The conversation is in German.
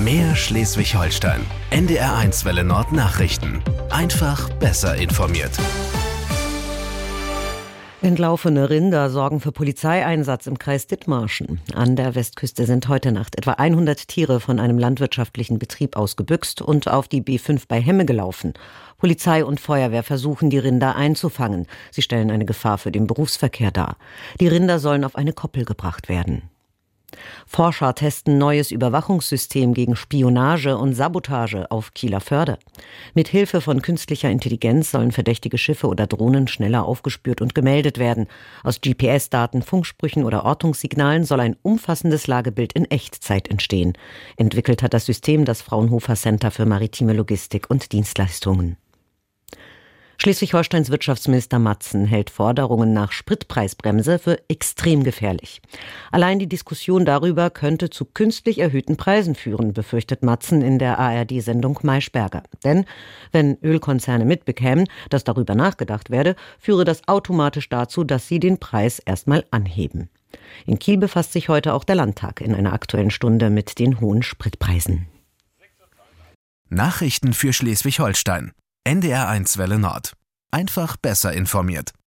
Mehr Schleswig-Holstein. NDR1 Welle Nord Nachrichten. Einfach besser informiert. Entlaufene Rinder sorgen für Polizeieinsatz im Kreis Dithmarschen. An der Westküste sind heute Nacht etwa 100 Tiere von einem landwirtschaftlichen Betrieb ausgebüxt und auf die B5 bei Hemme gelaufen. Polizei und Feuerwehr versuchen, die Rinder einzufangen. Sie stellen eine Gefahr für den Berufsverkehr dar. Die Rinder sollen auf eine Koppel gebracht werden. Forscher testen neues Überwachungssystem gegen Spionage und Sabotage auf Kieler Förde. Mit Hilfe von künstlicher Intelligenz sollen verdächtige Schiffe oder Drohnen schneller aufgespürt und gemeldet werden. Aus GPS-Daten, Funksprüchen oder Ortungssignalen soll ein umfassendes Lagebild in Echtzeit entstehen. Entwickelt hat das System das Fraunhofer Center für maritime Logistik und Dienstleistungen. Schleswig-Holsteins Wirtschaftsminister Matzen hält Forderungen nach Spritpreisbremse für extrem gefährlich. Allein die Diskussion darüber könnte zu künstlich erhöhten Preisen führen, befürchtet Matzen in der ARD-Sendung Maischberger. Denn wenn Ölkonzerne mitbekämen, dass darüber nachgedacht werde, führe das automatisch dazu, dass sie den Preis erstmal anheben. In Kiel befasst sich heute auch der Landtag in einer Aktuellen Stunde mit den hohen Spritpreisen. Nachrichten für Schleswig-Holstein. NDR1 Welle Nord. Einfach besser informiert.